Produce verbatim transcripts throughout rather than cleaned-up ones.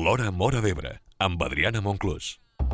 L'Hora Móra d'Ebre, amb Adriana Monclús.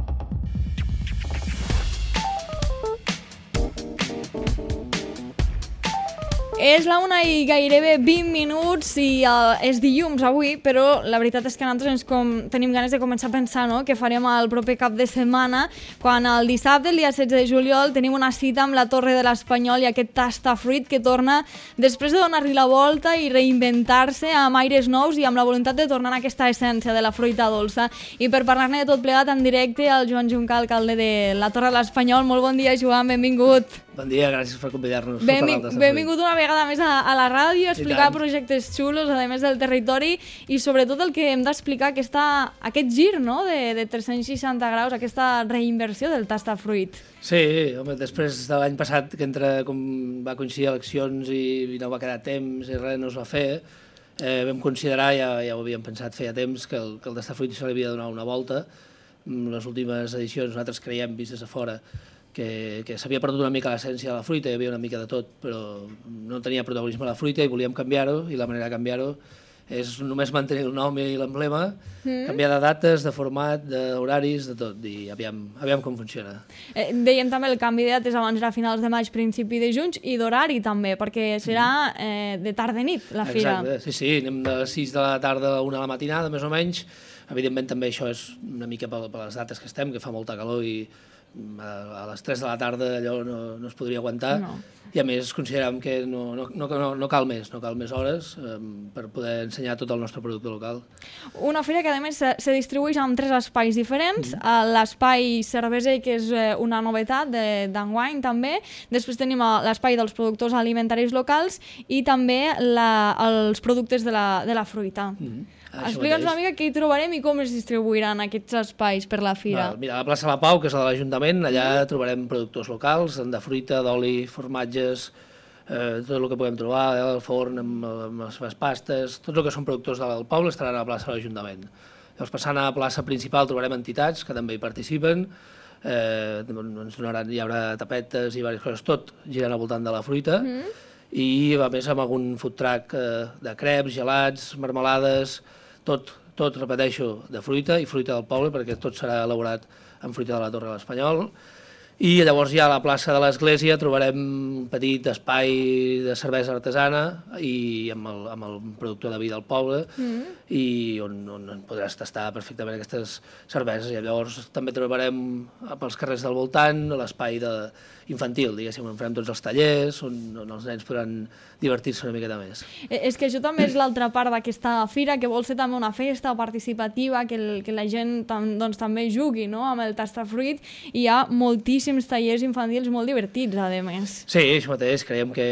És la una i gairebé vint minuts i uh, és dilluns avui, però la veritat és que nosaltres ens com, tenim ganes de començar a pensar, no?, què farem el proper cap de setmana, quan el dissabte, el dia setze de juliol, tenim una cita amb la Torre de l'Espanyol i aquest tastafruit que torna després de donar-li la volta i reinventar-se amb aires nous i amb la voluntat de tornar a aquesta essència de la fruita dolça. I per parlar-ne de tot plegat en directe, el Joan Juncà, alcalde de la Torre de l'Espanyol. Molt bon dia, Joan, benvingut. Bon dia, gràcies per convidar-nos. Benving, benvingut una vegada més a, a la ràdio, a explicar projectes xulos, a més del territori, i sobretot el que hem d'explicar, aquesta, aquest gir, no?, de, de tres-cents seixanta graus, aquesta reinversió del tastafruit. Sí, home, després de l'any passat, que entre, com va coincidir eleccions i, i no va quedar temps i res no es va fer, eh, vam considerar, ja, ja ho havíem pensat feia temps, que el, que el tastafruit se li havia de donar una volta. En les últimes edicions nosaltres creiem, vist des de fora, que, que s'havia perdut una mica l'essència de la fruita, hi havia una mica de tot, però no tenia protagonisme la fruita i volíem canviar-ho, i la manera de canviar-ho és només mantenir el nom i l'emblema, mm. canviar de dates, de format, d'horaris, de tot, i aviam, aviam com funciona. Eh, dèiem també el canvi de dates abans era a finals de maig, principi de juny, i d'horari també, perquè serà eh, de tarda i nit la fira. Exacte, sí, sí, anem de les sis de la tarda a la una de la matinada, més o menys. Evidentment també això és una mica per, per les dates que estem, que fa molta calor i a les tres de la tarda allò no, no es podria aguantar, no. I a més considerem que no, no, no, no cal més, no cal més hores eh, per poder ensenyar tot el nostre producte local. Una fira que a més se, se distribueix en tres espais diferents, mm. l'espai cerveser, que és una novetat d'enguany també, després tenim l'espai dels productors alimentaris locals i també la, els productes de la, de la fruita. Mm. Explica'ns una mica què hi trobarem i com es distribuiran aquests espais per la fira. Val, mira, a la plaça La Pau, que és la de l'Ajuntament, allà mm. trobarem productors locals, de fruita, d'oli, formatges, eh, tot el que podem trobar, eh, el forn amb, amb les seves pastes, tot el que són productors del poble estaran a la plaça de l'Ajuntament. Llavors, passant a la plaça principal trobarem entitats que també hi participen, eh, ens donaran, hi haurà tapetes i diverses coses, tot girant al voltant de la fruita, mm. i a més amb algun food truck eh, de creps, gelats, marmelades, tot, tot, repeteixo, de fruita i fruita del poble, perquè tot serà elaborat amb fruita de la Torre de l'Espanyol. I llavors ja a la plaça de l'Església trobarem un petit espai de cervesa artesana i amb el, amb el productor de vi del poble, mm. i on, on podràs tastar perfectament aquestes cerveses. I llavors també trobarem pels carrers del voltant l'espai de infantil, diguéssim, on farem tots els tallers, on, on els nens podran divertir-se una miqueta més. És que això també és l'altra part d'aquesta fira, que vol ser també una festa participativa, que, el, que la gent doncs, també jugui, no?, amb el tastafruit, i hi ha moltíssims tallers infantils molt divertits, a més. Sí, això mateix, creiem que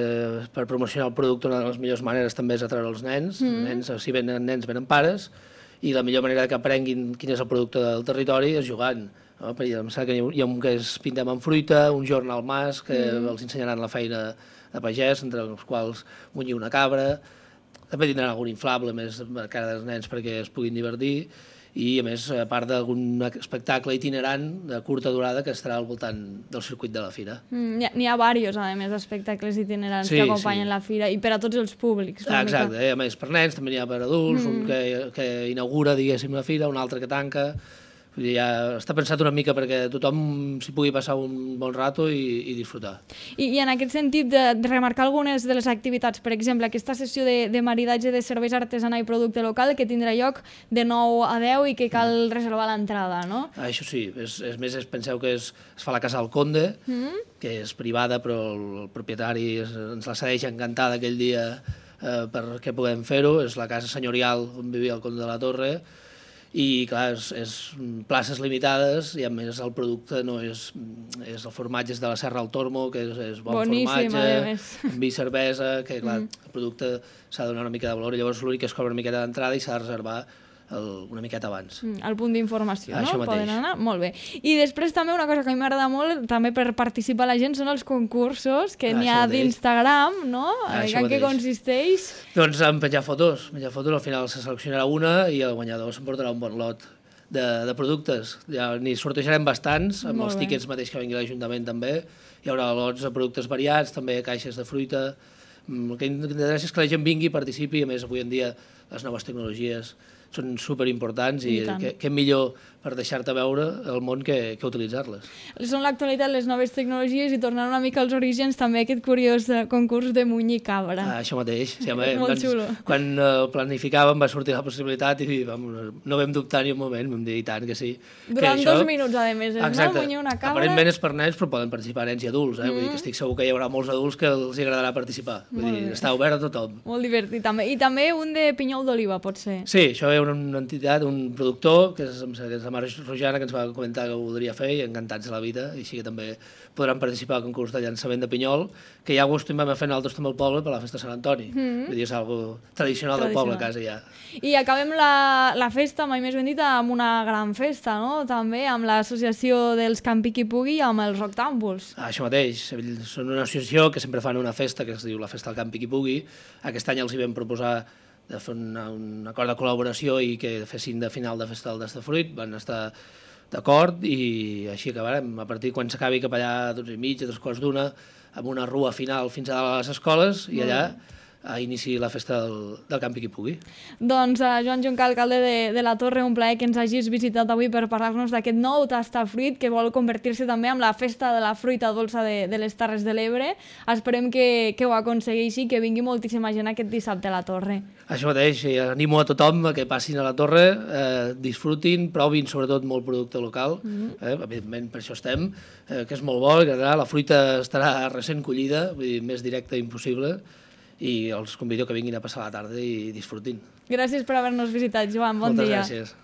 per promocionar el producte una de les millors maneres també és atraure els nens, mm. nens si venen nens venen pares, i la millor manera que aprenguin quin és el producte del territori és jugant. No? Em sembla que hi ha un que és pintem amb fruita, un jorn al mas, que mm. els ensenyaran la feina de pagès, entre els quals munyir una cabra. També tindran algun inflable més a cara dels nens perquè es puguin divertir, i a més, a part d'algun espectacle itinerant de curta durada que estarà al voltant del circuit de la fira. Mm, N'hi ha, ha diversos, a més, espectacles itinerants sí, que acompanyen sí. la fira, i per a tots els públics. Ah, exacte, mica... a més per nens també n'hi ha per adults, mm. un que, que inaugura, diguéssim, la fira, un altre que tanca. Vull dir, ja està pensat una mica perquè tothom s'hi pugui passar un bon rato i, i disfrutar. I, I en aquest sentit, de, de remarcar algunes de les activitats, per exemple, aquesta sessió de, de maridatge de cervesa artesana i producte local que tindrà lloc de nou a deu i que cal mm. reservar l'entrada, no? Ah, això sí, és, és més, és, penseu que és, es fa a la Casa del Conde, mm. que és privada, però el, el propietari es, ens la cedeix encantada aquell dia eh, perquè puguem fer-ho. És la casa senyorial on vivia el Conde de la Torre, i clar, és, és places limitades, i a més el producte no és, és el formatge és de la Serra al Tormo, que és, és bon boníssim, formatge, amb vi, cervesa, que clar, mm. el producte s'ha de donar una mica de valor, llavors l'únic que es cobra una miqueta d'entrada i s'ha de reservar el, una miqueta abans. Mm, el punt d'informació, no? Mateix. Poden anar? Molt bé. I després també una cosa que a mi m'agrada molt, també per participar la gent, són els concursos que n'hi ha d'Instagram, no? En què consisteix? Doncs en penjar fotos. Penjar fotos, al final se seleccionarà una i el guanyador s'emportarà un bon lot de, de productes. Ja n'hi sortejarem bastants, amb molt els tíquets mateix que vengui l'Ajuntament també. Hi haurà lots de productes variats, també caixes de fruita. El que interessa és que la gent vingui i participi, a més avui en dia les noves tecnologies són superimportants i, I tant. què, què millor per deixar-te veure el món que, que utilitzar-les. Són l'actualitat, les noves tecnologies i tornant una mica als orígens també aquest curiós eh, concurs de muny i cabra. Ah, això mateix. Sí, home, Molt doncs, xulo. quan uh, planificàvem va sortir la possibilitat i vam, no vam dubtar ni un moment, vam dir i tant que sí. Durant que això, dos minuts, a més, és exacte, no? Munyir una cabra... Aparentment és per nens, però poden participar nens i adults. Eh? Mm. Vull dir que estic segur que hi haurà molts adults que els agradarà participar. Vull Molt dir, bé. està obert a tothom. Molt divertit també. I també un de pinyol d'oliva, pot ser. Sí, això és una entitat, un productor, que és, que és la Mar Rojana, que ens va comentar que ho voldria fer i encantats de la vida, i així que també podran participar al concurs de llançament de pinyol, que ja ho acostumem a fer nosaltres també al poble per la festa de Sant Antoni. Mm. Vull dir, és algo tradicional, tradicional del poble a casa ja. I acabem la, la festa, mai més ben dit, amb una gran festa, no? També amb l'associació dels Campi Qui Pugui amb els Rocktàmbuls. Ah, això mateix, són una associació que sempre fan una festa que es diu la Festa del Campi Qui Pugui. Aquest any els hi vam proposar de fer una, un acord de col·laboració i que fessin de final de festa del Tastafruit, van estar d'acord i així acabarem. A partir quan s'acabi cap allà a dotze i mitja, tres quarts d'una, amb una rua final fins a dalt a les escoles i allà a inici la festa del, del Campi Qui Pugui. Doncs uh, Joan Juncal, alcalde de, de la Torre, un plaer que ens hagis visitat avui per parlar-nos d'aquest nou Tastafruit que vol convertir-se també en la festa de la fruita dolça de, de les Terres de l'Ebre. Esperem que, que ho aconsegueixi, que vingui moltíssima gent aquest dissabte a la Torre. Això mateix, i animo a tothom a que passin a la Torre, eh, disfrutin, provin sobretot molt producte local, mm-hmm. eh, evidentment per això estem, eh, que és molt bo, que la fruita estarà recent collida, vull dir, més directa impossible, i els convido que vinguin a passar la tarda i disfrutin. Gràcies per haver-nos visitat, Joan. Bon Moltes dia. Moltes gràcies.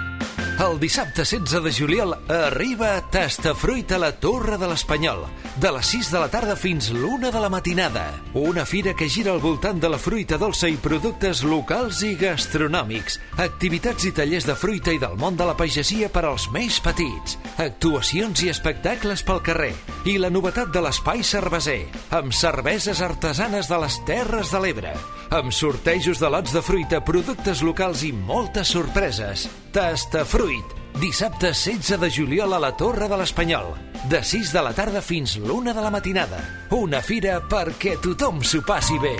El dissabte setze de juliol arriba Tastafruit a la Torre de l'Espanyol, de les sis de la tarda fins l'una de la matinada. Una fira que gira al voltant de la fruita dolça i productes locals i gastronòmics, activitats i tallers de fruita i del món de la pagesia per als més petits, actuacions i espectacles pel carrer, i la novetat de l'espai cerveser, amb cerveses artesanes de les Terres de l'Ebre, amb sortejos de lots de fruita, productes locals i moltes sorpreses. Tastafruit, dissabte setze de juliol a la Torre de l'Espanyol, de sis de la tarda fins l'una de la matinada. Una fira perquè tothom s'ho passi bé.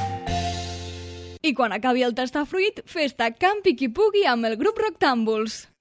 I quan acabi el Tastafruit, festa Campi Qui Pugui amb el grup Rocktàmbuls.